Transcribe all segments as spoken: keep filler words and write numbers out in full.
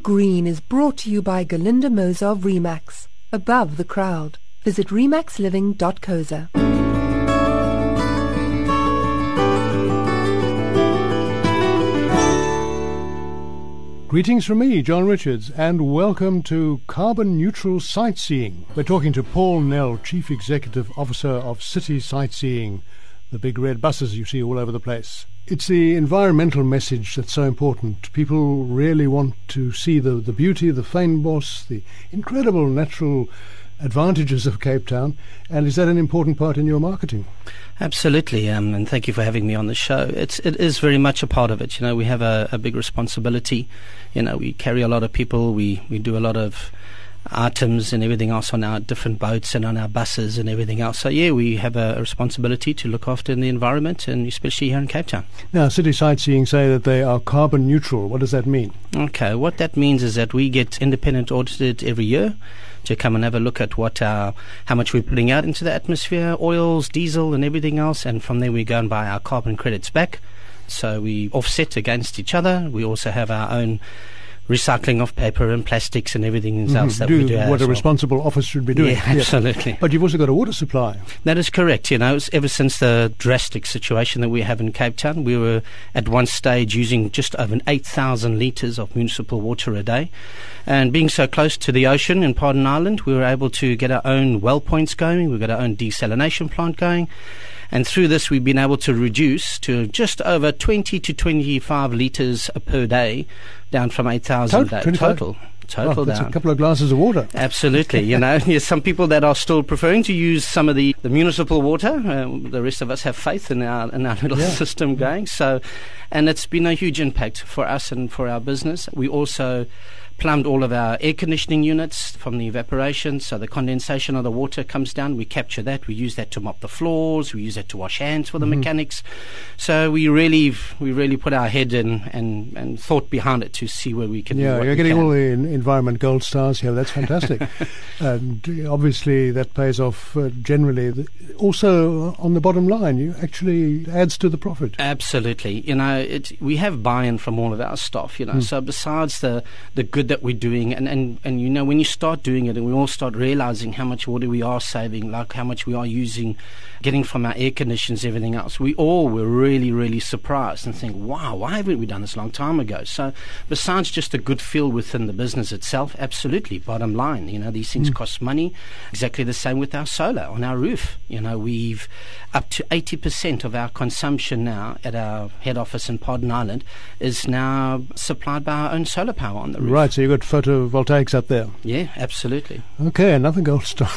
Green is brought to you by Galinda Mozov Remax. Above the crowd. Visit remax living dot co za. Greetings from me, John Richards, and welcome to Carbon Neutral Sightseeing. We're talking to Paul Nell, Chief Executive Officer of City Sightseeing, the big red buses you see all over the place. It's the environmental message that's so important. People really want to see the, the beauty, the fynbos, the incredible natural advantages of Cape Town. And is that an important part in your marketing? Absolutely, um, and thank you for having me on the show. It's it is very much a part of it. You know, we have a, a big responsibility. You know, we carry a lot of people. We we do a lot of items and everything else on our different boats and on our buses and everything else. So yeah, we have a, a responsibility to look after the environment, and especially here in Cape Town. Now, City Sightseeing say that they are carbon neutral. What does that mean? Okay, what that means is that we get independent audited every year to come and have a look at what our, how much we're putting out into the atmosphere, oils, diesel and everything else, and from there we go and buy our carbon credits back. So we offset against each other. We also have our own recycling of paper and plastics and everything else mm-hmm. that do we do. What a well. responsible office should be doing. Yeah, absolutely. Yeah. But you've also got a water supply. That is correct. You know, it's ever since the drastic situation that we have in Cape Town, we were at one stage using just over eight thousand litres of municipal water a day. And being so close to the ocean in Pardon Island, we were able to get our own well points going. We've got our own desalination plant going. And through this, we've been able to reduce to just over twenty to twenty-five litres per day, down from eight thousand total. Total. Total oh, that's down. A couple of glasses of water. Absolutely. You know, there's some people that are still preferring to use some of the, the municipal water. Uh, the rest of us have faith in our in our little yeah. system going. So, and it's been a huge impact for us and for our business. We also plumbed all of our air conditioning units from the evaporation, so the condensation of the water comes down. We capture that. We use that to mop the floors. We use that to wash hands for the mm-hmm. mechanics. So we really, we really put our head in and, and thought behind it to see where we can. Yeah, do what you're we getting can. all the environment gold stars here. That's fantastic, and obviously that pays off uh, generally. Also on the bottom line, you actually adds to the profit. Absolutely. You know, it, we have buy-in from all of our staff. You know, mm. so besides the the good that we're doing, and, and, and you know, when you start doing it and we all start realizing how much water we are saving, like how much we are using, getting from our air conditions, everything else, we all were really, really surprised and think, wow, why haven't we done this a long time ago? So besides just a good feel within the business itself, absolutely, bottom line, you know, these things mm. cost money. Exactly the same with our solar on our roof. You know, we've up to eighty percent of our consumption now at our head office in Pardon Island is now supplied by our own solar power on the roof. Right, so you've got photovoltaics up there. Yeah, absolutely. Okay, another gold star.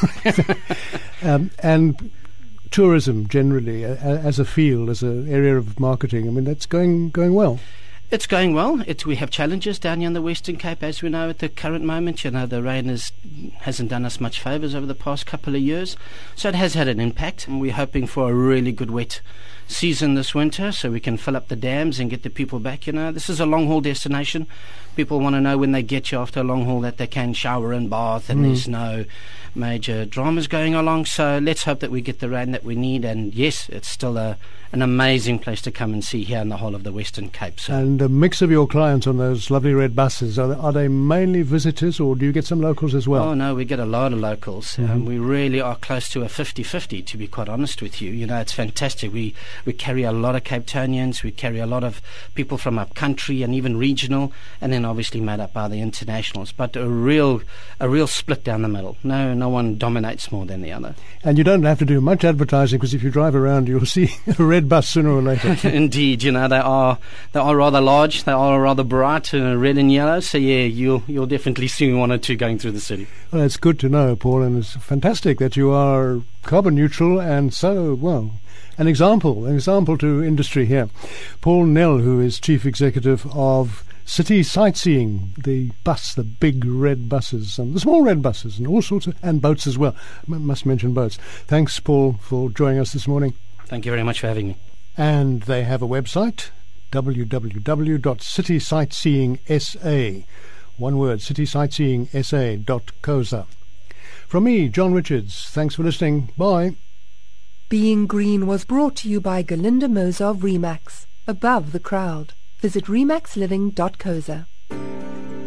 um, and tourism generally, uh, as a field, as an area of marketing, I mean, that's going going well. It's going well. It's, we have challenges down here in the Western Cape, as we know at the current moment. You know, the rain is, hasn't done us much favours over the past couple of years. So it has had an impact, and we're hoping for a really good wet season this winter so we can fill up the dams and get the people back. You know, this is a long-haul destination. People want to know when they get you after a long haul that they can shower and bath and mm. there's no major dramas going along. So let's hope that we get the rain that we need. And yes, it's still a, an amazing place to come and see here in the whole of the Western Cape. So. And a mix of your clients on those lovely red buses, are they, are they mainly visitors or do you get some locals as well? Oh no, we get a lot of locals. Mm-hmm. Um, we really are close to a fifty-fifty, to be quite honest with you. You know, it's fantastic. We, we carry a lot of Cape Townians, we carry a lot of people from up country and even regional, and then obviously made up by the internationals, but a real a real split down the middle. No no one dominates more than the other. And you don't have to do much advertising because if you drive around you'll see a red bus sooner or later. Indeed, you know, they are they are rather large, they are rather bright, uh, red and yellow, so yeah, you'll you'll definitely see one or two going through the city. Well, it's good to know, Paul, and it's fantastic that you are carbon neutral and so, well, an example, an example to industry here. Paul Nell, who is Chief Executive of City Sightseeing, the bus, the big red buses, and the small red buses, and all sorts of, and boats as well. M- must mention boats. Thanks, Paul, for joining us this morning. Thank you very much for having me. And they have a website, w w w dot city sightseeing s a. One word, city sightseeing s a dot co dot za. From me, John Richards, thanks for listening. Bye. Being Green was brought to you by Galinda Mozov Remax. Above the crowd. Visit remax living dot co dot za.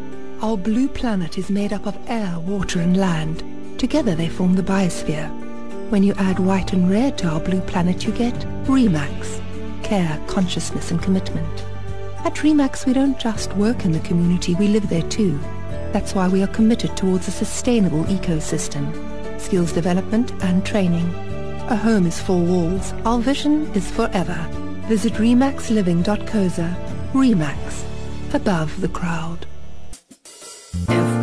Our blue planet is made up of air, water and land. Together they form the biosphere. When you add white and red to our blue planet, you get REMAX. Care, consciousness and commitment. At REMAX we don't just work in the community, we live there too. That's why we are committed towards a sustainable ecosystem, skills development and training. A home is four walls, our vision is forever. Visit remax living dot co dot za. REMAX, above the crowd. F